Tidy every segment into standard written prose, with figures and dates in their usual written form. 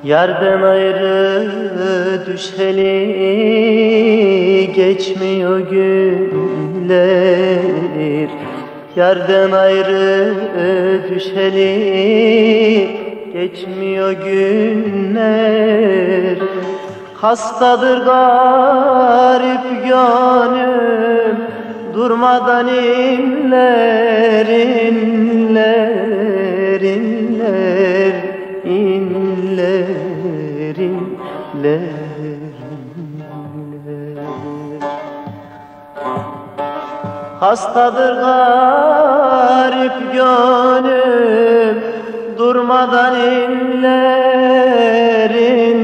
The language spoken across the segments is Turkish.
Yerden ayrı düşeli geçmiyor günler. Yerden ayrı düşeli geçmiyor günler. Hastadır garip gönlüm, durmadan inler, inler, inler, inler, inler, inler. Hastadır garip gönlüm, durmadan inler,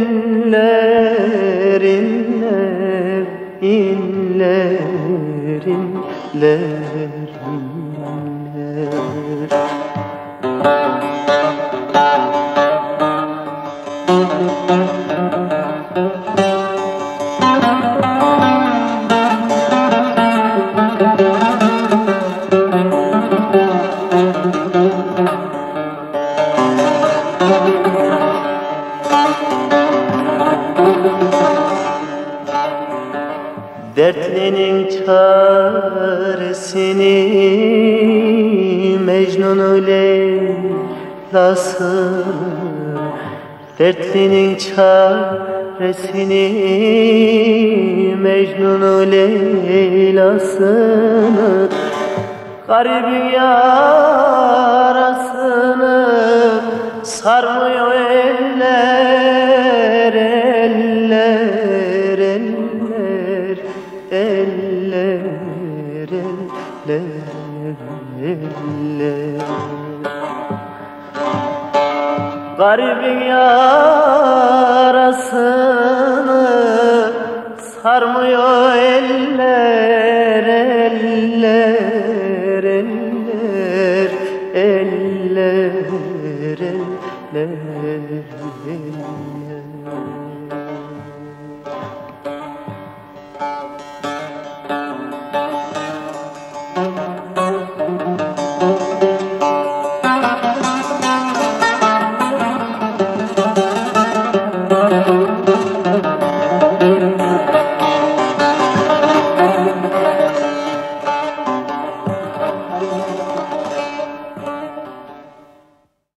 inler, inler, inler, inler, inler. Dertlinin çaresini Mecnun Leyla'sı, dertlinin çaresini Mecnun Leyla'sını, garibin yarasını sarmıyor eller, eller, eller, eller, eller, eller. Garibin yarasını sarmıyor eller, eller, eller, eller, eller, eller.